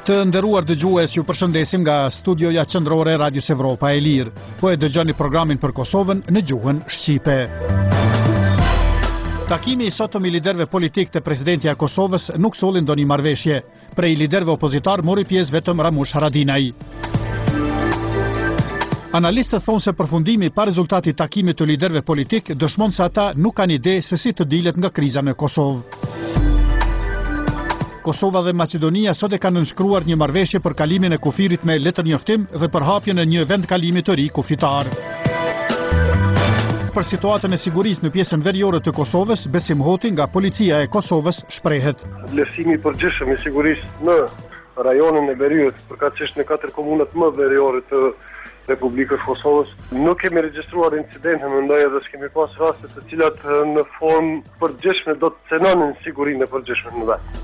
Të nderuar dëgjues, ju përshëndesim nga studioja qendrore e Radios Evropa e Lirë. Po e dëgjoni programin për Kosovën në gjuhën shqipe. Takimi i sotëm i liderëve politik të presidentja e Kosovës nuk solli ndonjë marrëveshje. Prej liderëve opozitar mori pjesë vetëm Ramush Haradinaj. Analistët thonë se përfundimi pa rezultati i takimit të liderëve politik dëshmon se ata nuk kanë ide se si të dilet nga kriza në Kosovë. Kosova dhe Macedonia sot e kanë nënshkruar një marrëveshje për kalimin e kufirit me letërnjoftim dhe për hapjen e një vendkalimi të ri kufitar. Për situatën e sigurisë në pjesën veriore të Kosovës, Besim Hoti nga policia e Kosovës shprehet. Vlerësimi i përgjithshëm i sigurisë në rajonin e Veriut, përkatësisht në 4 komunat më veriore të Republikës Kosovës, nuk kemi regjistruar incidente, mendoj edhe s'kemi pas raste të cilat në formë përgjithshme do të cenonin sigurinë e përgjithshme në vend.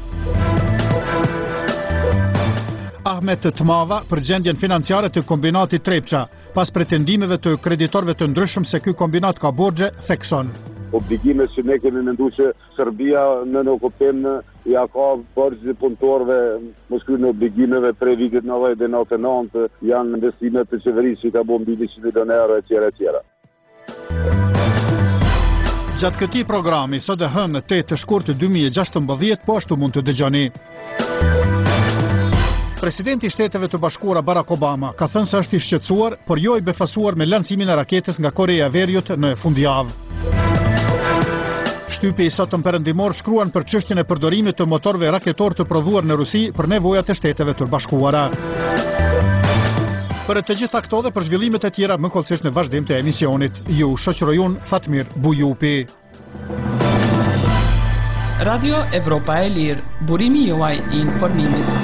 Ahmet Tmava për gjendjen financiare të kombinatit Trepça, pas pretendimeve të kreditorëve të ndryshëm se ky kombinat ka borxhe, thekson. Obligime që ne kemi menduar që Serbia në okupim ja ka borxhe punëtorëve, mos kryen obligimeve prej vitit 1999, janë investime të qeverisë që ka bërë mbi 100 milionë euro etj. Gjatë këtij programi, sot e hënë 8 shkurt 2016, po ashtu mund të dëgjoni. Presidenti i Shteteve të Bashkuara Barack Obama ka thënë se është i shqetësuar, por jo i befasuar me lancimin e raketës nga Korea e Veriut në fundjavë. Shtypi i sotëm perëndimor shkruan për çështjen e përdorimit të motorëve raketor të prodhuar në Rusi për nevojat e Shteteve të Bashkuara. Për të gjitha këto dhe për zhvillimet e tjera më kollësisht në vazhdim të emisionit, ju shoqëroj unë Fatmir Bujupi. Radio Evropa e Lirë, burimi juaj i informimit.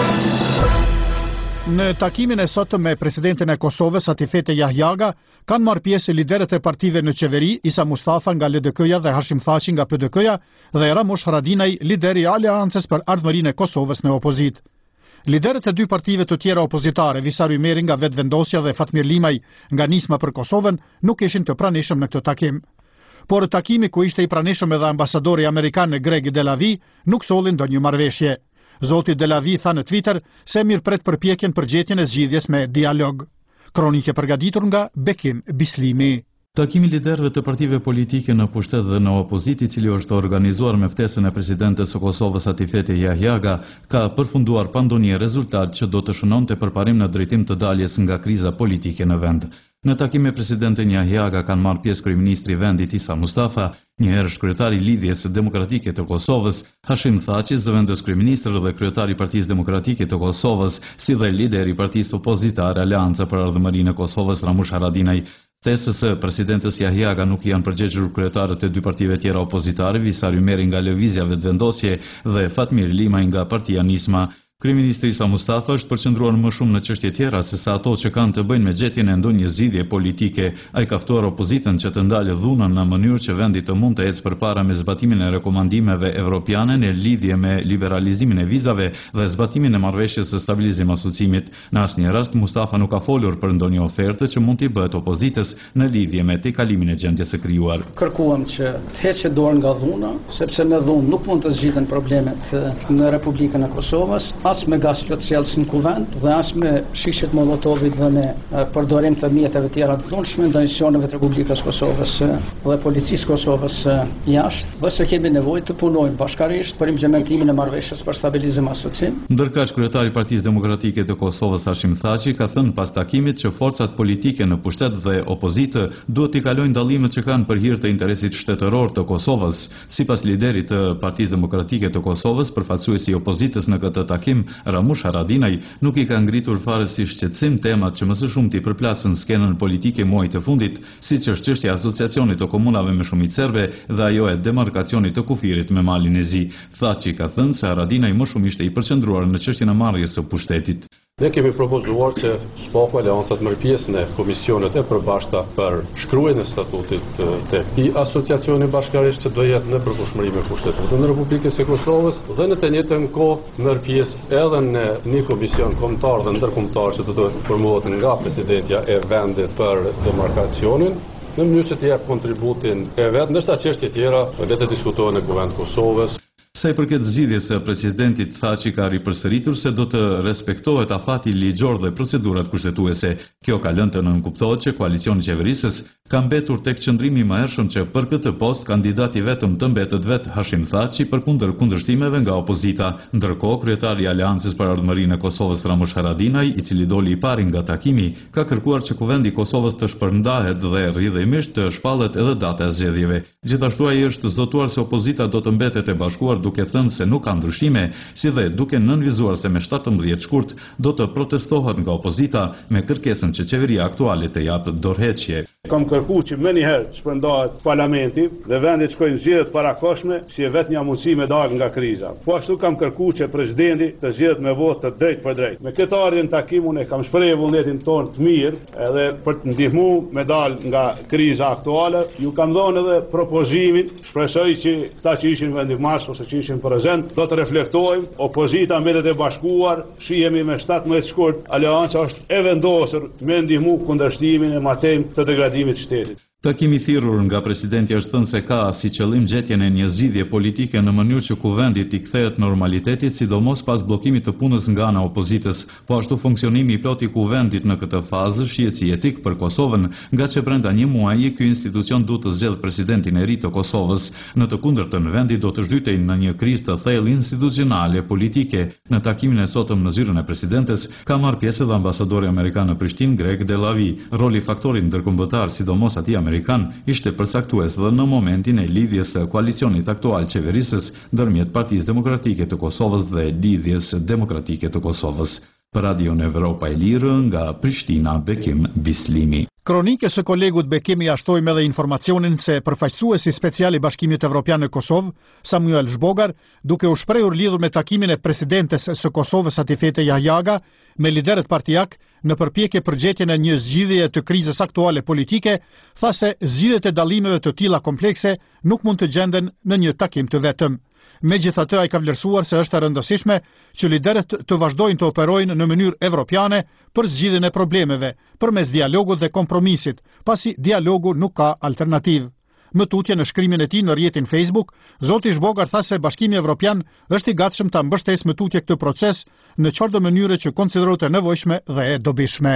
Në takimin e sotëm me presidentin e Kosovës Atifete Jahjaga, kanë marrë pjesë liderët e partive në qeveri, Isa Mustafa nga LDK-ja dhe Hashim Thaçi nga PDK-ja dhe Ramush Haradinaj, lideri i Aleancës për Ardhmërinë e Kosovës në opozit. Liderët e dy partive të tjera opozitare, Visar Ymeri nga Vetvendosja dhe Fatmir Limaj nga Nisma për Kosovën, nuk ishin të pranishëm në këtë takim. Por takimi ku ishte i pranishëm edhe ambasadori amerikan Greg Delavi nuk solli ndonjë marrëveshje. Zoti Delavi tha në Twitter se mirëpret përpjekjen për gjetjen e zgjidhjes me dialog. Kronike përgatitur nga Bekim Bislimi. Takimi liderëve të partive politike në pushtet dhe në opozit, i cili është organizuar me ftesën e presidentes së Kosovës Atifete Jahjaga, ka përfunduar pa ndonjë rezultat që do të shënonte përparim në drejtim të daljes nga kriza politike në vend. Në takim me presidentin Jahjaga kanë marrë pjesë kryeministri i vendit Isa Mustafa, njëherë kryetari i Lidhjes Demokratike të Kosovës, Hashim Thaçi, zëvendës kryeministër dhe kryetari i Partisë Demokratike të Kosovës, si dhe lideri i partisë opozitare Aleanca për Ardhmërinë e Kosovës Ramush Haradinaj. Ftesës së presidentes Jahjaga nuk janë përgjigjur kryetarët e dy partive tjera opozitare, Visar Ymeri nga Lëvizja Vetvendosje dhe Fatmir Limaj nga Partia Nisma. Kryeministri Isa Mustafa është përqendruar më shumë në çështje tjera se sa ato që kanë të bëjnë me gjetjen e ndonjë zgjidhje politike. Ai ka ftuar opozitën që të ndalë dhunën në mënyrë që vendi të mund të ecë përpara me zbatimin e rekomandimeve evropiane në lidhje me liberalizimin e vizave dhe zbatimin e marrëveshjes së stabilizim asociimit. Në asnjë rast Mustafa nuk ka folur për ndonjë ofertë që mund t'i bëhet opozitës në lidhje me tejkalimin e gjendjes së krijuar. Kërkuam që të heqet dorë nga dhuna, sepse me dhunë nuk mund të zgjidhen problemet në Republikën e Kosovës. As me gaz plotësjellës në kuvend dhe as me shishet Molotovit dhe me përdorim të mjeteve tjera të dhunshme ndaj institucioneve të Republikës Kosovës dhe Policisë Kosovës jashtë, dhe se kemi nevojë të punojmë bashkërisht për implementimin e marrëveshjes për stabilizim asociim. Ndërkaq kryetari i Partisë Demokratike të Kosovës Hashim Thaçi ka thënë pas takimit që forcat politike në pushtet dhe opozitë duhet t'i kalojnë dallimet që kanë për hir të interesit shtetëror të Kosovës. Sipas liderit të Partisë Demokratike të Kosovës, përfaqësuesi i opozitës në këtë takim, Ramush Haradinaj, nuk i ka ngritur fare si shqetësim temat që më së shumti përplasën skenën politike muajit të fundit, siç është çështja e asociacionit të komunave me shumicë serbe dhe ajo e demarkacionit të kufirit me Malin e Zi. Thaçi ka thënë se Haradinaj më shumë ishte i përqendruar në çështjen e marrjes së pushtetit. Ne kemi propozuar që SPAFU Aleanca të marrë pjesë në komisionet e përbashkëta për shkruajtjen e statutit të këtij asociacioni bashkërisht që do jetë në përputhshmëri me Kushtetutën e Republikës së Kosovës dhe në të njëjtën kohë marrë pjesë edhe në një komision kombëtar dhe ndërkombëtar që do të formuohet nga presidentja e vendit për demarkacionin, në mënyrë që të jap kontributin e vet, ndërsa çështje tjera le të diskutohen në Kuvend të Kosovës. Sa i përket zgjidhjes së presidentit, tha që ka ripërsëritur se do të respektohet afati ligjor dhe procedurat kushtetuese. Kjo ka lënë të nënkuptohet që koalicioni qeverisës ka mbetur tek qëndrimi më hershëm që për këtë post kandidati vetëm të mbetet vet Hashim Thaçi përkundër kundërshtimeve nga opozita. Ndërkohë, kryetari i Aleancës për Ardhmërinë e Kosovës Ramush Haradinaj, i cili doli i pari nga takimi, ka kërkuar që kuvendi i Kosovës të shpërndahet dhe rrjedhimisht të shpallet edhe data e zgjedhjeve. Gjithashtu ai është zotuar se opozita do të mbetet e bashkuar, duke thënë se nuk ka ndryshime, si dhe duke nënvizuar se me 17 shkurt do të protestohet nga opozita me kërkesën që qeveria aktuale të japë dorëheqje. Kam kërkuar që më njëherë të shpërndahet parlamenti dhe vendi të shkojnë zgjedhje të parakoshme, si e vetë një mundësi me dalë nga kriza. Po ashtu kam kërkuar që presidenti të zgjedhet me votë të drejtë për drejtë. Me këtë ardhje në takim unë kam shprehur vullnetin tonë të mirë edhe për të ndihmuar me dalë nga kriza aktuale. Ju kam dhënë edhe propozimin, shpresoj që këta që ishin vendimmarrës ose që ishin prezent do të reflektojmë. Opozita mbetet e bashkuar, shihemi me 17 shkurt, aleanca është e vendosur me ndihmu kundërshtimin e matëm të degradimit të shtetit. Takimi thirrur nga presidenti është thënë se ka si qëllim gjetjen e një zgjidhje politike në mënyrë që kuvendi t'i kthehet normalitetit, sidomos pas bllokimit të punës nga ana opozitës. Po ashtu funksionimi i plotë i kuvendit në këtë fazë shihet si etik për Kosovën, nga që brenda një muaji ky institucion duhet të zgjedhë presidentin e ri të Kosovës. Në të kundërtën, vendi do të zhytej në një krizë të thellë institucionale politike. Në takimin e sotëm në zyrën e presidentes ka marrë pjesë edhe ambasadori amerikan në Prishtinë, Greg Delavi. Roli i faktorit ndërkombëtar, sidomos atij amerikan, ishte përcaktues dhe në momentin e lidhjes së koalicionit aktual qeverisës ndërmjet Partisë Demokratike të Kosovës dhe Lidhjes Demokratike të Kosovës. Për Radio Evropa e Lirë, nga Prishtina, Bekim Bislimi. Kronike së kolegut Bekimi ashtojmë edhe informacionin se përfaqësuesi special i Bashkimit Evropian në Kosovë, Samuel Zhbogar, duke u shprehur lidhur me takimin e presidentes së Kosovës Atifete Jahjaga me liderët partijak në përpjekje për gjetjen e një zgjidhjeje të krizës aktuale politike, tha se zgjidhjet e dallimeve të tilla komplekse nuk mund të gjenden në një takim të vetëm. Megjithatë, ai ka vlerësuar se është e rëndësishme që liderët të vazhdojnë të operojnë në mënyrë evropiane për zgjidhjen e problemeve, përmes dialogut dhe kompromisit, pasi dialogu nuk ka alternativë. Më tutje në shkrimin e tij në rrjetin Facebook, zoti Zhbogar tha se Bashkimi Evropian është i gatshëm ta mbështesë më tutje këtë proces në çfarëdo mënyre që konsiderohet e nevojshme dhe e dobishme.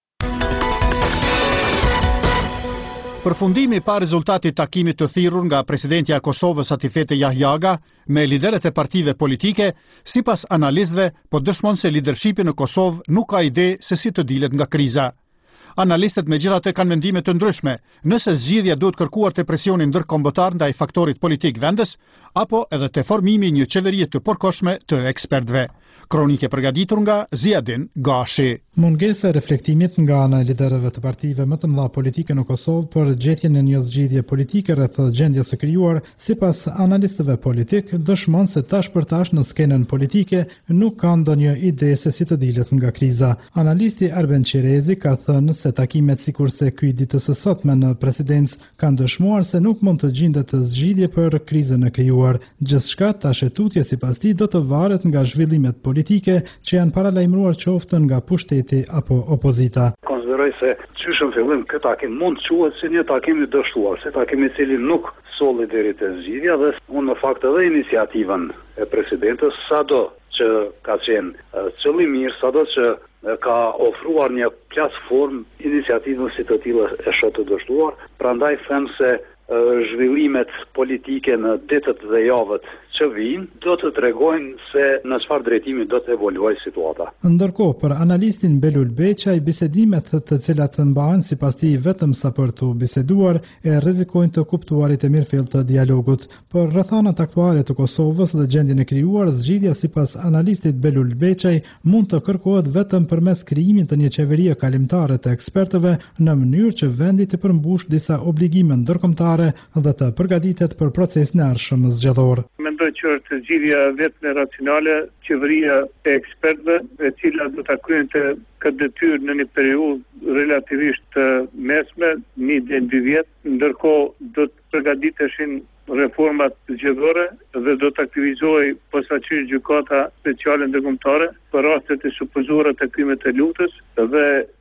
Përfundimi pa rezultatit takimit të thirrur nga presidentja e Kosovës Atifete Jahjaga me liderët e partive politike, sipas analistëve, po dëshmon se leadershipi në Kosovë nuk ka ide se si të dilet nga kriza. Analistët megjithatë kanë mendime të ndryshme, nëse zgjidhja duhet kërkuar te presioni ndërkombëtar ndaj faktorit politik vendes, apo edhe te formimi një qeverie të përkohshme të ekspertëve. Kronike përgatitur nga Ziadin Gashi. Mungesa e reflektimit nga ana e liderëve të partive më të mëdha politike në Kosovë për gjetjen e një zgjidhje politike rreth gjendjes së krijuar, sipas analistëve politik, dëshmon se tash për tash në skenën politike nuk ka ndonjë ide se si të dilet nga kriza. Analisti Arben Qerezi ka thënë se takimet sikurse ky ditës së sotme në presidencë kanë dëshmuar se nuk mund të gjendet zgjidhje për krizën e krijuar. Gjithçka tash e tutje sipas tij do të varet nga zhvillimet politike që janë paralajmëruar qoftë nga pushteti apo opozita. Konsideroj se qysh në fillim këtë takim mund të quhet si një takim i dështuar, si takim i cili nuk solli deri te zgjidhja dhe unë në fakt edhe iniciativën e presidentes sado që ka qenë qëllimir, sado që ka ofruar një platformë iniciativën si të tilla e shoh të dështuar, prandaj them se zhvillimet politike në ditët dhe javët që vijnë do të tregojnë se në çfarë drejtimi do të evoluojë situata. Ndërkohë, për analistin Belul Beqaj, bisedimet të cilat mbahen sipas tij vetëm sa për të biseduar e rrezikojnë të kuptuarit e mirëfillt të dialogut. Për rrethanat aktuale të Kosovës dhe gjendjen e krijuar, zgjidhja sipas analistit Belul Beqaj mund të kërkohet vetëm përmes krijimit të një qeverie kalimtare të ekspertëve në mënyrë që vendi të përmbush disa obligime ndërkombëtare dhe të përgatitet për procesin e ardhshëm zgjedhor. Mendoj që është zgjidhja vetëm racionale, qeveria e ekspertëve, e cila do ta kryente këtë detyrë në një periudhë relativisht të mesme, 1 deri në 2 vjet, ndërkohë do të përgatiteshin reformat zgjedhore dhe do të aktivizohej posaçërisht gjykata speciale ndërkombëtare për rastet e supozuara të krimeve të luftës dhe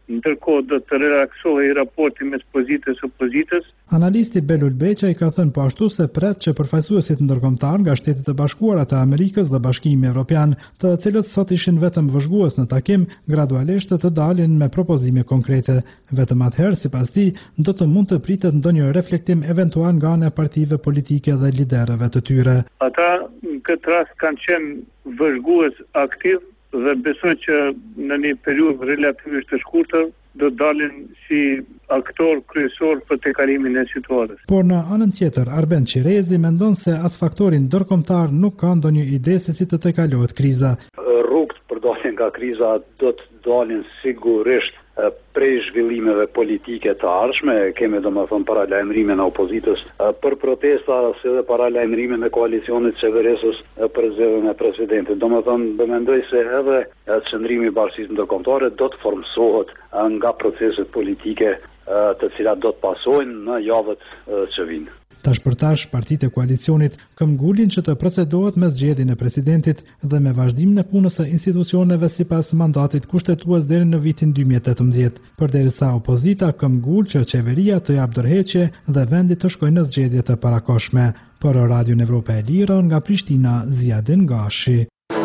ndërkohë do të relaksohej raporti mes pozitës e opozitës. Analisti Belul Beqaj ka thënë po ashtu se pret që përfaqësuesit ndërkombëtar nga Shtetet e Bashkuara të Amerikës dhe Bashkimi Evropian, të cilët sot ishin vetëm vëzhgues në takim, gradualisht të dalin me propozime konkrete. Vetëm atëherë, sipas tij, do të mund të pritet ndonjë reflektim eventual nga ana e partive politike dhe liderëve të tyre. Ata në këtë rast kanë qenë vëzhgues aktiv dhe besoj që në një periudhë relativisht të shkurtër do dalin si aktor kryesor për tejkalimin e situatës. Por në anën tjetër, Arben Qirezi mendon se as faktorin ndërkombëtar nuk ka ndonjë ide se si të tejkalohet kriza. Rrugët për daljen nga kriza do të dalin sigurisht prej zhvillimeve politike të ardhshme, kemi domethënë paralajmërimin e opozitës për protesta si dhe paralajmërimin e koalicionit qeverisës për zgjedhjen e presidentit. Domethënë do mendoj se edhe qendrimi i bashkisë ndërkombëtare do të formsohet nga proceset politike të cilat do të pasojnë në javët që vijnë. Tash për tash, partitë e koalicionit këmbgulin që të procedohet me zgjedhjen e presidentit dhe me vazhdimin e punës së institucioneve sipas mandatit kushtetues deri në vitin 2018, përderisa opozita këmbgul që qeveria të jap dorëheqje dhe vendi të shkojë në zgjedhje të parakohshme. Për Radion Evropa e Lirë nga Prishtina, Ziadin Gashi.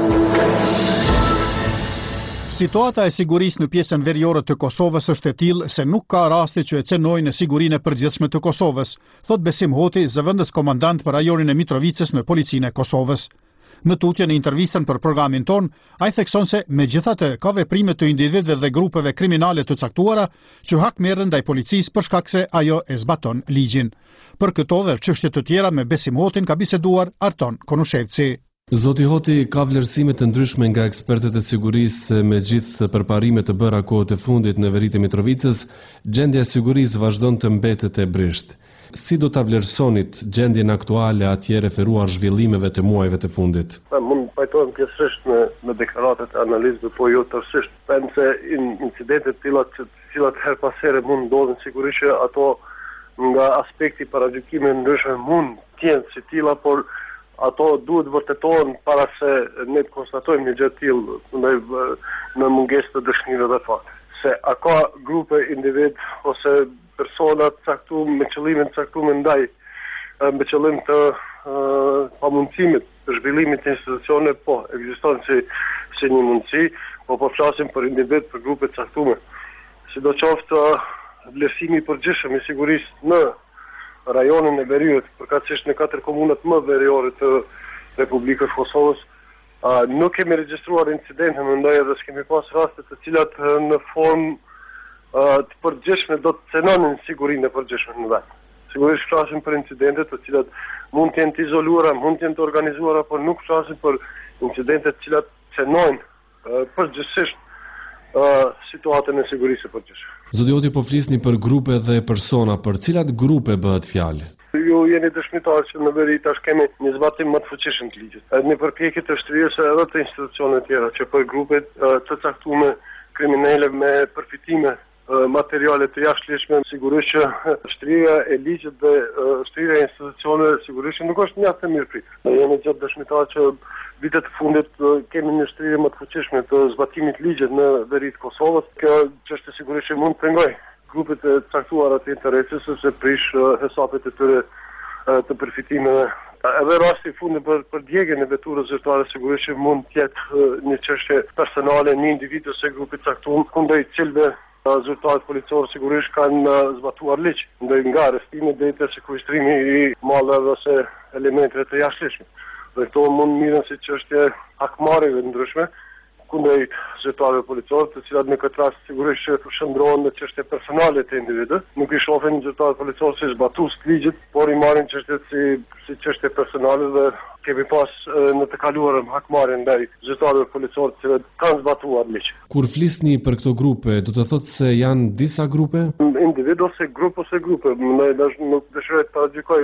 Situata e sigurisë në pjesën veriore të Kosovës është e tillë se nuk ka raste që e cenojnë sigurinë e përgjithshme të Kosovës, thot Besim Hoti, zëvendës komandant për rajonin e Mitrovicës në policinë e Kosovës. Në tutje në intervistën për programin ton, ai thekson se megjithatë ka veprime të individëve dhe grupeve kriminale të caktuara që hakmerren ndaj policisë për shkak se ajo e zbaton ligjin. Për këto dhe çështje të tjera me Besim Hotin ka biseduar Arton Konushevci. Zoti Hoti ka vlerësime të ndryshme nga ekspertët e sigurisë me gjithë përparimet të bëra kohët e fundit në veritë e Mitrovicës, gjendja e sigurisë vazhdon të mbetet e brisht. Si do ta vlerësonit gjendjen aktuale atje referuar zhvillimeve të muajve të fundit? Mund pajtohem pjesërisht në deklaratat e analizëve, po jo tërësisht. Them se incidentet të cilat her pas here mund ndodhin, sigurisht që ato nga aspekti paragjykime ndryshme mund të jenë si tilla, por ato duhet vërtetohen para se ne të konstatojmë një gjë të tillë në mungesë të dëshmive dhe fakte. Se a ka grupe individ ose persona të caktuar me qëllimin të caktuar ndaj me qëllim të pamundësimit të zhvillimit të institucione, po ekziston si një mundësi, po flasim për individ, për grupe të caktuar. Sidoqoftë vlerësimi i përgjithshëm i sigurisë në rajonin e Veriut, përkatësisht në 4 komunat më veriore të Republikës Kosovës, nuk kemi regjistruar incidente, mendoj edhe s'kemi pas raste të cilat në formë të përgjithshme do të cenonin sigurinë e përgjithshme në vend. Sigurisht flasim për incidente të cilat mund të jenë të izoluara, mund të jenë të organizuara, por nuk flasim për incidente të cilat cenojnë përgjithsisht situatën e sigurisë së përgjithshme. Zoti Hoti, po flisni për grupe dhe persona, për cilat grupe bëhet fjalë? Ju jeni dëshmitar që në veri tash kemi një zbatim më të fuqishëm të ligjit. Edhe një përpjekje të shtrirjes edhe të institucioneve tjera që për grupe të caktuara kriminale me përfitime materiale të jashtëligjshme, sigurisht që shtrirja e ligjit dhe shtrirja e institucioneve sigurisht nuk është mjaft e mirëpritur. Ne jemi gjithë dëshmitar që vitet të fundit kemi një shtrirje më të fuqishme të zbatimit të ligjit në veritë Kosovës. Kjo çështje sigurisht mund të pengoj grupet e caktuara të interesit se prish hesapet e tyre të përfitimeve. Edhe rasti i fundit për djegjen e veturës zyrtare sigurisht mund të jetë një çështje personale, një individ ose grupi të caktuar kundër i cilëve zyrtarët policorë sigurisht kanë zbatuar ligj, ndaj nga arrestimi deri te sekuestrimi i mallrave ose elementeve të jashtëligjshme. Dhe këto mund mirën si çështje hakmarrjeve ndryshme kundër zyrtarëve policorë, të cilat në këtë rast sigurisht që shndrohen në çështje personale të individëve, nuk i shohin zyrtarët policorë si zbatues të ligjit, por i marrin çështjet si çështje personale dhe kemi pas në të kaluarën hakmarrje ndaj zyrtarëve policorë të cilët kanë zbatuar ligj. Kur flisni për këto grupe, do të thotë se janë disa grupe? Individ ose grupe. Nuk dëshiroj të paragjykoj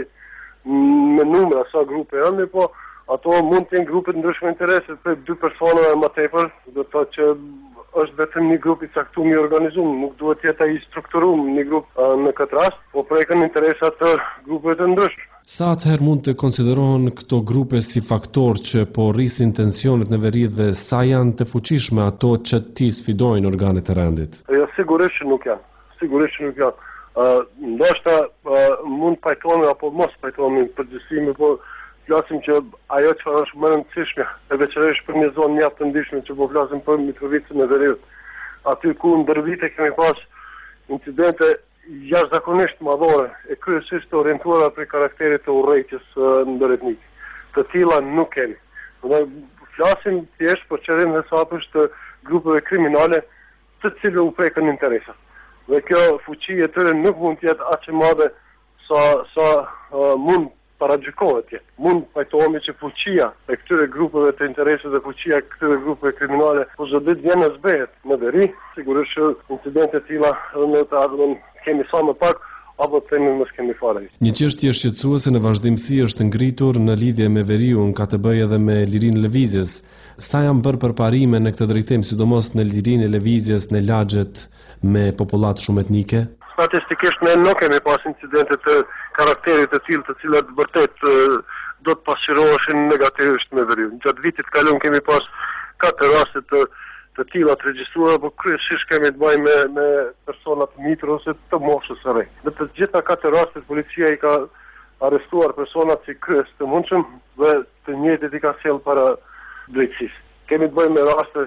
me numra sa grupe janë, po ato mund të jenë grupe të ndryshme interese për 2 persona e më tepër, do të thotë që është vetëm një grup i caktuar i organizuar, nuk duhet të jetë ai strukturuar një grup në këtë rast, po prekën interesat të grupeve të ndryshme. Sa atëherë mund të konsiderohen këto grupe si faktor që po rrisin tensionet në veri dhe sa janë të fuqishme ato që ti sfidojnë organet e rendit? Jo, sigurisht që nuk janë. Sigurisht që nuk janë. Ndoshta mund pajtohemi apo mos pajtohemi përgjithësimi, po flasim që ajo që është më e rëndësishme, e veçanërisht për një zonë mjaft të ndryshme që po flasim për Mitrovicën e Veriut. Aty ku ndër vite kemi pas incidente jashtëzakonisht madhore e kryesisht të orientuara për karakterit të urrejtjes ndëretnik. Të tilla nuk kemi. Ne flasim thjesht për qëllim dhe sapësh të grupeve kriminale të cilëve u prekën interesat. Dhe kjo fuqi e tyre nuk mund të jetë aq e madhe sa mund paragjykohet jetë. Mund pajtohemi që fuqia e këtyre grupeve të interesit dhe fuqia e këtyre grupeve kriminale po çdo ditë vjen e zbehet në veri, sigurisht që incidente të tilla në të ardhmen kemi sa më pak apo të themi mos kemi fare. Një çështje shqetësuese në vazhdimsi është ngritur në lidhje me veriun ka të bëjë edhe me lirinë lëvizjes. Sa janë bërë përparime në këtë drejtim, sidomos në lirinë e lëvizjes në lagjet me popullat shumë etnike? Statistikisht ne nuk kemi pas incidente të karakterit të tillë të cilat vërtet do të pasqyroheshin negativisht me veriun. Gjatë vitit kalon kemi pas 4 raste të tilla të regjistruara, por kryesisht kemi të bëjmë me persona të mitër ose të moshës së re. Në të gjitha 4 rastet policia i ka arrestuar personat si kryes të mundshëm dhe të njëjtit i ka sjell para drejtësisë. Kemi të bëjmë me raste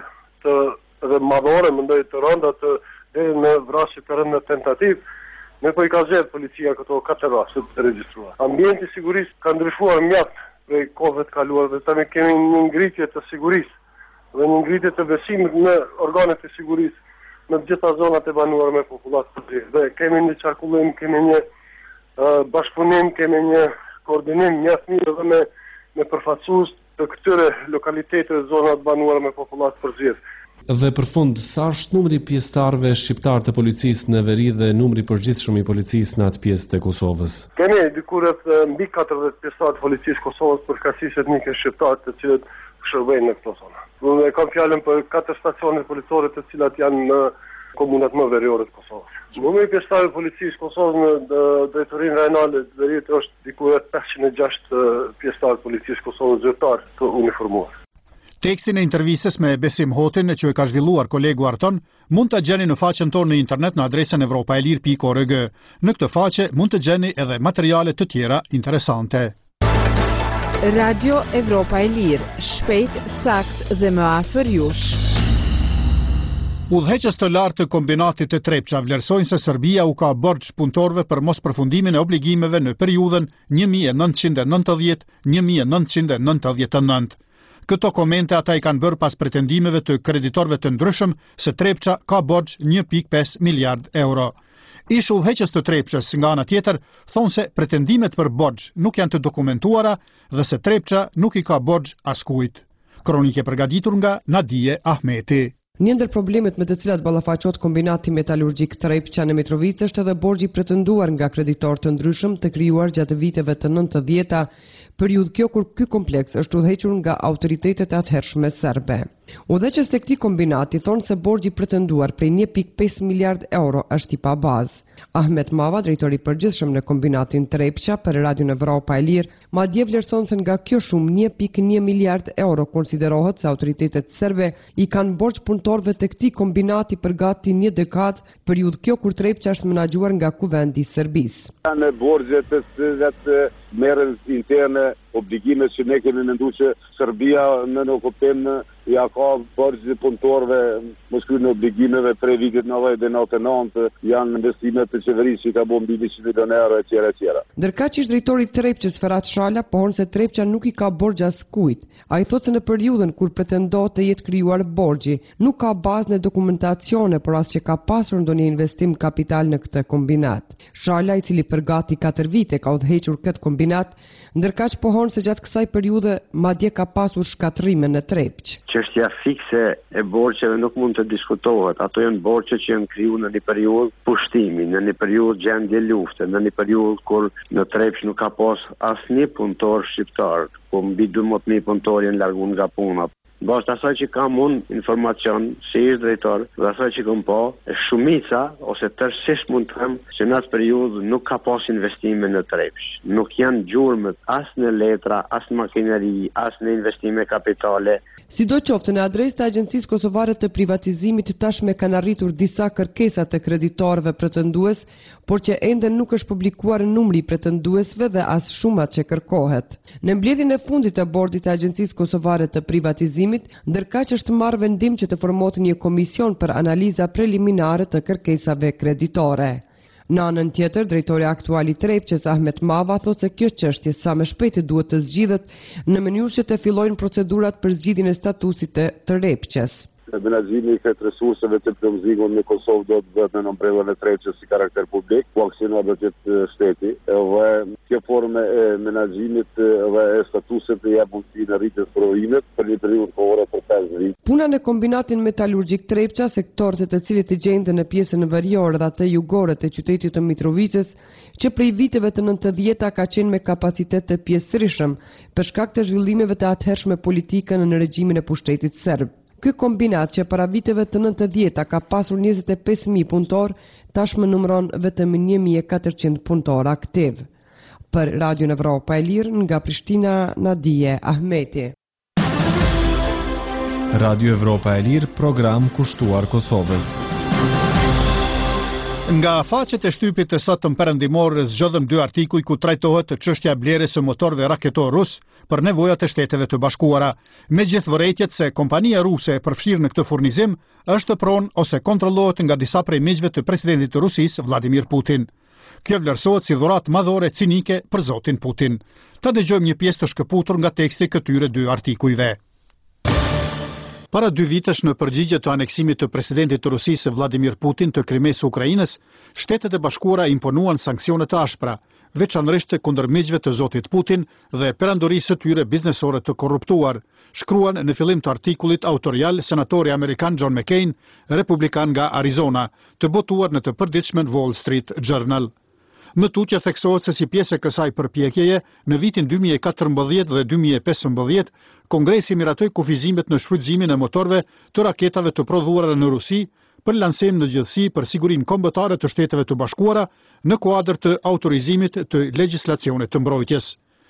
të madhore, mendoj të rënda të deri në vrasje të rënda tentativ, ne po i ka zgjedhur policia këto 4 raste të regjistruara. Ambienti sigurisë ka ndryshuar mjaft prej kohëve të kaluara dhe tani kemi një ngritje të sigurisë dhe një ngritje të besimit në organet e sigurisë në të gjitha zonat e banuara me popullat të tjerë. Dhe kemi një qarkullim, kemi një bashkëpunim, kemi një koordinim mjaft mirë edhe me përfaqësues të këtyre lokaliteteve zonat banuara me popullat të tjerë. Dhe për fund, sa është numri pjesëtarëve shqiptar të policisë në veri dhe numri përgjithshëm i policisë në atë pjesë të Kosovës? Kemi diku rreth mbi 40 pjesëtar të policisë Kosovës përkatësisht etnike shqiptar të cilët shërbejnë në këto zona. Ne kam fjalën për 4 stacione policore të cilat janë në komunat më veriore të Kosovës. Numri i pjesëtarëve të policisë Kosovës në drejtorinë rajonale të Verit është diku rreth 506 pjesëtar të policisë Kosovës zyrtar të uniformuar. Tekstin e intervistës me Besim Hotin që e ka zhvilluar kolegu Arton mund të gjeni në faqen tonë në internet në adresën evropaelir.org. Në këtë faqe mund të gjeni edhe materiale të tjera interesante. Radio Evropa e Lirë, shpejt, sakt dhe më afër jush. Udhëheqës të lartë të kombinatit të Trepça vlerësojnë se Serbia u ka borxh punëtorëve për mos përfundimin e obligimeve në periudhën 1990-1999. Këto komente ata i kanë bërë pas pretendimeve të kreditorëve të ndryshëm se Trepça ka borxh 1.5 miliard euro. Ish udhëheqës të Trepçës nga ana tjetër thonë se pretendimet për borxh nuk janë të dokumentuara dhe se Trepça nuk i ka borxh askujt. Kronike përgatitur nga Nadije Ahmeti. Një ndër problemet me të cilat ballafaqohet kombinati metalurgjik Trepça në Mitrovicë është edhe borxhi pretenduar nga kreditorë të ndryshëm të krijuar gjatë viteve të 90-ta, periudhë kjo kur ky kompleks është udhëhequr nga autoritetet e atëhershme serbe. Udhëheqës të këtij kombinati thonë se borxhi pretenduar prej 1.5 miliard euro është i pabazë. Ahmet Mava, drejtori i përgjithshëm në kombinatin Trepça për Radion Evropa e Lirë, madje vlerëson se nga kjo shumë 1.1 miliard euro konsiderohet se autoritetet serbe i kanë borxh punëtorëve të këtij kombinati për gati një dekadë, periudhë kjo kur Trepça është menaxhuar nga kuvendi i Serbisë. Në borxhe të cilat merren interne, obligimet që ne kemi menduar që Serbia në okupim ja ka borxhe punëtorëve mos kryen obligimeve prej vitit 1999, janë investimet të qeverisë që ka bërë mbi 100 milionë euro etj. Ndërkaq ish drejtori i Trepçës Ferhat Shala pohon se Trepça nuk i ka borxh askujt. Ai thotë se në periudhën kur pretendohet të jetë krijuar borxhi, nuk ka bazë në dokumentacione por as që ka pasur ndonjë investim kapital në këtë kombinat. Shala, i cili për gati 4 vite ka udhëhequr këtë kombinat, ndërkaq pohon se gjatë kësaj periudhe madje ka pasur shkatrime në Trepçë. Çështja fikse e borxheve nuk mund të diskutohet. Ato janë borxhe që janë krijuar në një periudhë pushtimi, në një periudhë gjendje lufte, në një periudhë kur në Trepçë nuk ka pas asnjë punëtor shqiptar, po mbi 12.000 punëtor janë larguar nga puna. Bashkë asaj që kam unë informacion, si ish drejtor, dhe asaj që kam po, shumica, ose tërësisht mund të them, që në atë periudhë nuk ka pas investime në Trepç. Nuk janë gjurmët as në letra, as në makineri, as në investime kapitale. Sidoqoftë në adresë të Agjencisë Kosovare të Privatizimit tashme kanë arritur disa kërkesa të kreditorëve pretendues, por që ende nuk është publikuar numri i pretenduesve dhe as shumat që kërkohet. Në mbledhjen e fundit të bordit të Agjencisë Kosovare të Privatizimit, ndërkaq është marrë vendim që të formohet një komision për analiza preliminare të kërkesave kreditore. Në anën tjetër, drejtori aktual i Trepçës Ahmet Mava thotë se kjo çështje sa më shpejt duhet të zgjidhet në mënyrë që të fillojnë procedurat për zgjidhjen e statusit të Trepçës. Menaxhimi i këtë resurseve të plotësimit në Kosovë do të bëhet në umbrellën e Trepçës si karakter publik, ku aksionohet buxheti shteti, dhe kjo formë e menaxhimit dhe e statusit të jap mundësi në rritje të provimit për një periudhë kohore për 5 vite. Puna në kombinatin metalurgjik Trepça, sektorët të cilit të gjenden në pjesën veriore dhe atë jugore të qytetit të Mitrovicës, që prej viteve të 90-ta ka qenë me kapacitet të pjesërisëm për shkak të zhvillimeve të atëhershme politike në regjimin e pushtetit serb. Ky kombinat që para viteve të 90-ta ka pasur 25.000 punëtor, tashmë numëron vetëm 1.400 punëtor aktiv. Për Radio Evropa e Lirë, nga Prishtina, Nadije Ahmeti. Radio Evropa e Lirë, program kushtuar Kosovës. Nga faqet e shtypit të sotëm perëndimor zgjodhëm 2 artikuj ku trajtohet çështja e blerjes së motorëve raketor rus për nevojat e Shteteve të Bashkuara, megjith vërejtjet se kompania ruse e përfshirë në këtë furnizim është pronë ose kontrollohet nga disa prej miqve të presidentit të Rusisë Vladimir Putin. Kjo vlerësohet si dhuratë madhore cinike për zotin Putin. Ta dëgjojmë një pjesë të shkëputur nga teksti këtyre 2 artikujve. Para 2 vitesh në përgjigje të aneksimit të presidentit të Rusisë Vladimir Putin të Krimesë së Ukrainës, Shtetet e Bashkuara imponuan sanksione të ashpra, veçanërisht kundër miqve të zotit Putin dhe perandorisë së tyre biznesore të korruptuar, shkruan në fillim të artikullit autorial senatori amerikan John McCain, republikan nga Arizona, të botuar në të përditshmen Wall Street Journal. Më tutje theksohet se si pjesë e kësaj përpjekjeje, në vitin 2014 dhe 2015, Kongresi miratoi kufizimet në shfrytëzimin e motorëve të raketave të prodhuara në Rusi për lansim në gjithësi për sigurinë kombëtare të Shteteve të Bashkuara në kuadër të autorizimit të legjislacionit të mbrojtjes.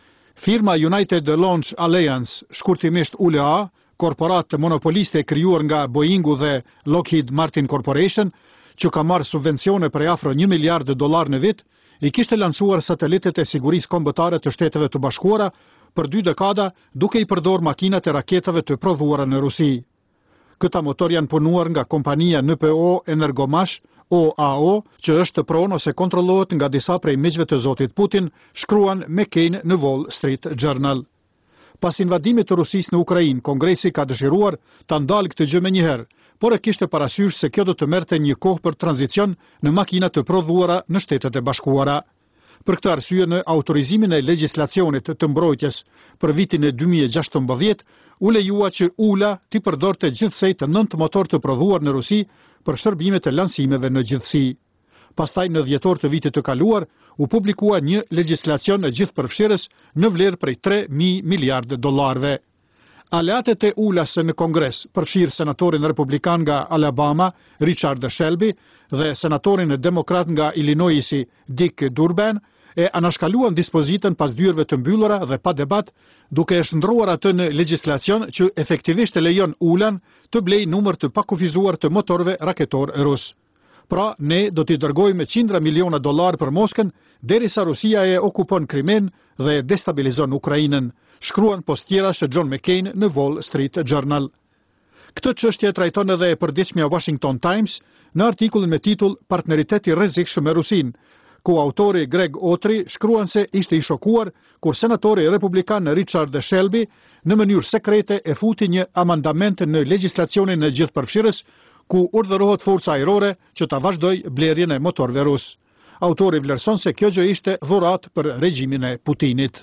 Firma United Launch Alliance, shkurtimisht ULA, korporat monopoliste e krijuar nga Boeingu dhe Lockheed Martin Corporation, që ka marrë subvencione për afro $1 miliard në vit, i kishte lansuar satelitet e sigurisë kombëtare të Shteteve të Bashkuara për 2 dekada duke i përdor makinat e raketave të prodhuara në Rusi. Këta motor janë punuar nga kompania NPO Energomash, OAO, që është pronë ose kontrollohet nga disa prej miqve të zotit Putin, shkruan McCain në Wall Street Journal. Pas invadimit të Rusisë në Ukrainë, Kongresi ka dëshiruar ta ndalë këtë gjë menjëherë, por e kishte parasysh se kjo do të merrte një kohë për tranzicion në makina të prodhuara në Shtetet e Bashkuara. Për këtë arsye, në autorizimin e legjislacionit të mbrojtjes për vitin e 2016, u lejua që ULA t'i përdorte gjithsej të 9 motor të prodhuar në Rusi për shërbimet e lansimeve në gjithësi. Pastaj në dhjetor të vitit të kaluar, u publikua një legjislacion e gjithëpërfshirës në vlerë prej $3.000 miliardë. Aleatet e ULA-së në Kongres përfshirë senatorin republikan nga Alabama, Richard Shelby, dhe senatorin demokrat nga Illinoisi, Dick Durbin, e anashkaluan dispozitën pas dyerve të mbyllura dhe pa debat, duke e shndruar atë në legjislacion që efektivisht e lejon ULA-n të blejë numër të pakufizuar të motorëve raketor rus. Pra, ne do t'i dërgojmë $100 miliona për Moskën, derisa Rusia e okupon Krimen dhe destabilizon Ukrainën, shkruan postjerash John McCain në Wall Street Journal. Këtë çështje trajton edhe e përditshmja Washington Times në artikullin me titull Partneriteti rrezikshëm me Rusinë, ku autori Greg Otri shkruan se ishte i shokuar kur senatori republikan Richard Shelby në mënyrë sekrete e futi një amandament në legjislacionin e gjithëpërfshirës ku urdhërohet forca ajrore që ta vazhdojë blerjen e motorëve rus. Autori vlerëson se kjo gjë ishte dhuratë për regjimin e Putinit.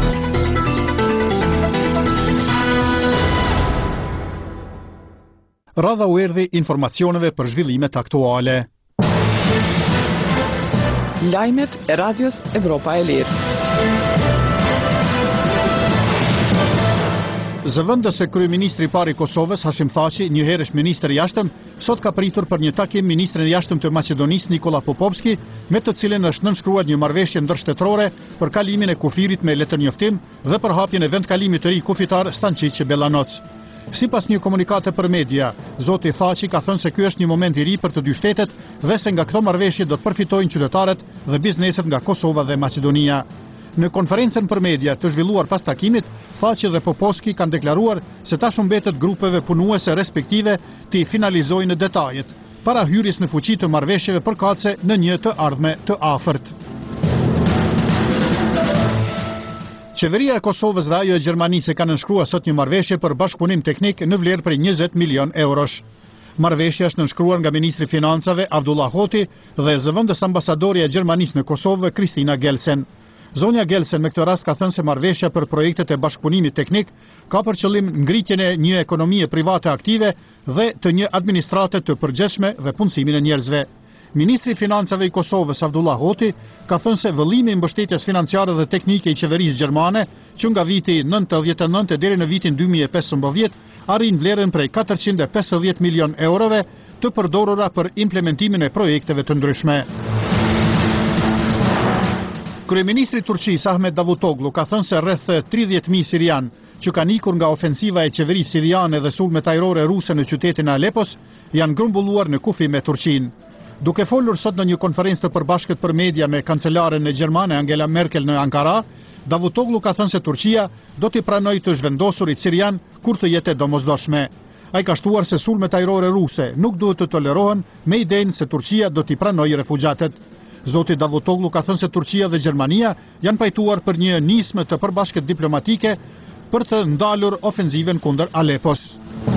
Radha u erdhi informacioneve për zhvillimet aktuale. Lajmet e Radios Evropa e Lirë. Zëvendës se kryeministri i parë i Kosovës, Hashim Thaçi, një herësh ministër i jashtëm, sot ka pritur për një takim ministrin e jashtëm të Maqedonisë Nikola Popovski, me të cilin është nënshkruar një marrëveshje ndërshtetërore për kalimin e kufirit me letërnjoftim dhe për hapjen e vendkalimit të ri kufitar Stančić Belanoc. Sipas një komunikate për media, zoti Thaçi ka thënë se ky është një moment i ri për të dy shtetet dhe se nga këto marrëveshje do të përfitojnë qytetarët dhe bizneset nga Kosova dhe Maqedonia. Në konferencën për media të zhvilluar pas takimit, Thaçi dhe Popovski kanë deklaruar se tash mbetet grupeve punuese respektive të i finalizojnë detajet, para hyrjes në fuqi të marrëveshjeve përkatëse në një të ardhme të afërt. Qeveria e Kosovës dhe ajo e Gjermanisë kanë nënshkruar sot një marrëveshje për bashkëpunim teknik në vlerë prej 20 milion eurosh. Marrëveshja është nënshkruar nga ministri i Financave Abdullah Hoti dhe zëvendës ambasadorja e Gjermanisë në Kosovë Kristina Gelsen. Zonja Gelsen me këtë rast ka thënë se marrëveshja për projektet e bashkëpunimit teknik ka për qëllim ngritjen e një ekonomie private aktive dhe të një administrate të përgjithshme dhe punësimin e njerëzve. Ministri i Financave i Kosovës Abdullah Hoti ka thënë se vëllimi i mbështetjes financiare dhe teknike i qeverisë gjermane që nga viti 1999 deri në vitin 2015 arrin vlerën prej 450 milion eurove të përdorura për implementimin e projekteve të ndryshme. Kryeministri i Turqisë Ahmet Davutoglu ka thënë se rreth 30.000 sirian që kanë ikur nga ofensiva e qeverisë siriane dhe sulmet ajrore ruse në qytetin e Alepos janë grumbulluar në kufi me Turqinë. Duke folur sot në një konferencë të përbashkët për media me kancelaren e gjermane Angela Merkel në Ankara, Davutoglu ka thënë se Turqia do t'i pranojë të zhvendosurit sirian kur të jetë e domosdoshme. Ai ka shtuar se sulmet ajrore ruse nuk duhet të tolerohen me idenë se Turqia do t'i pranojë refugjatët. Zoti Davutoglu ka thënë se Turqia dhe Gjermania janë pajtuar për një nismë të përbashkët diplomatike për të ndalur ofenziven kundër Alepos.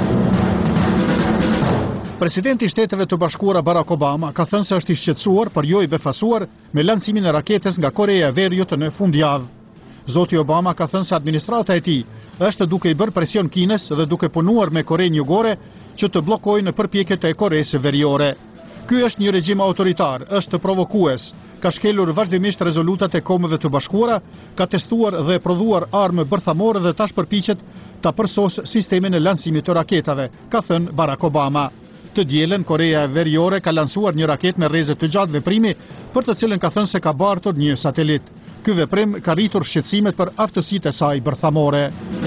Presidenti i Shteteve të Bashkuara Barack Obama ka thënë se është i shqetësuar për jo i befasuar me lancimin e raketes nga Koreja e Veriut në fundjavë. Zoti Obama ka thënë se administrata e tij është duke i bërë presion Kinës dhe duke punuar me Korenë Jugore që të bllokojnë përpjekjet e Koresë Veriore. Ky është një regjim autoritar, është provokues, ka shkelur vazhdimisht rezolutat e Kombeve të Bashkuara, ka testuar dhe prodhuar armë bërthamore dhe tash përpiqet ta përsos sistemin e lancimit të raketave, ka thënë Barack Obama. Të dielën Korea e Veriore ka lansuar një raketë me rrezë të gjatë veprimi, për të cilën ka thënë se ka bartur një satelit. Ky veprim ka rritur shqetësimet për aftësitë e saj bërthamore.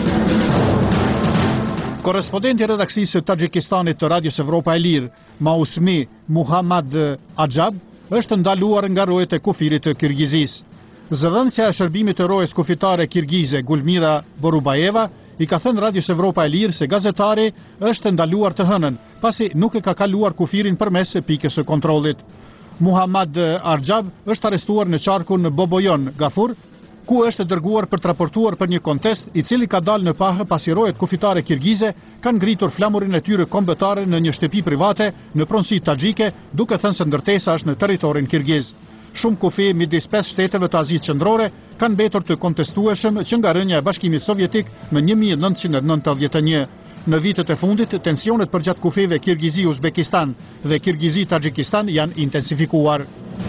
Korrespondenti i redaksisë së Tadjikistanit të Radios Evropa e Lirë, Mausmi Muhammad Ajab, është ndaluar nga rojet e kufirit të Kirgizisë. Zëdhënësja e shërbimit të rojes kufitare kirgize Gulmira Borubayeva i ka thënë Radios Evropa e Lirë se gazetari është ndaluar të hënën, pasi nuk e ka kaluar kufirin përmes pikës së kontrollit. Muhammad Arjab është arrestuar në qarkun Bobojon Gafur, ku është dërguar për të raportuar për një kontest i cili ka dalë në pahë pasi rojet kufitare kirgize kanë ngritur flamurin e tyre kombëtare në një shtëpi private në pronësi taxhike, duke thënë se ndërtesa është në territorin kirgiz. Shumë kufi midis 5 shteteve të Azisë Qendrore kanë mbetur të kontestueshëm që nga rënja e Bashkimit Sovjetik në 1991. Në vitet e fundit, tensionet përgjatë kufive Kirgizi-Uzbekistan dhe Kirgizi-Tadjikistan janë intensifikuar.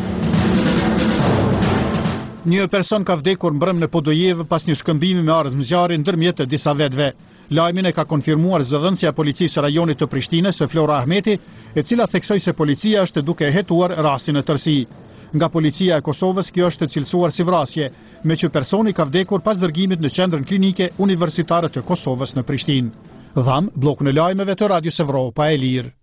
Një person ka vdekur mbrëm në Podojev pas një shkëmbimi me ardhmë zjarri ndërmjet të disa vetëve. Lajmin e ka konfirmuar zëdhënësja e policisë rajonit të Prishtinës, Flora Ahmeti, e cila theksoi se policia është duke hetuar rastin në tërësi. Nga policia e Kosovës kjo është cilësuar si vrasje, me që personi ka vdekur pas dërgimit në qendrën klinike universitare të Kosovës në Prishtinë. Dham, blokun e lajmeve të Radios Evropa e Lirë.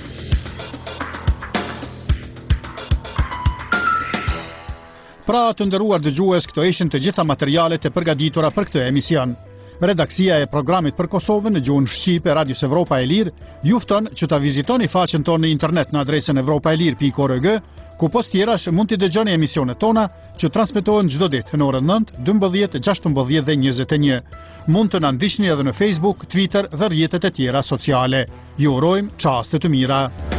Pra të nderuar dëgjues, këto ishin të gjitha materialet e përgatitura për këtë emision. Redaksia e programit për Kosovën në gjuhën shqipe Radios Evropa e Lirë ju fton që ta vizitoni faqen tonë në internet në adresën evropaelir.org, ku post tjerash mund t'i dëgjoni emisionet tona që transmetohen çdo ditë në orën 9, 12, 16 dhe 21. Mund të na ndiqni edhe në Facebook, Twitter dhe rrjetet e tjera sociale. Ju urojmë çaste të mira.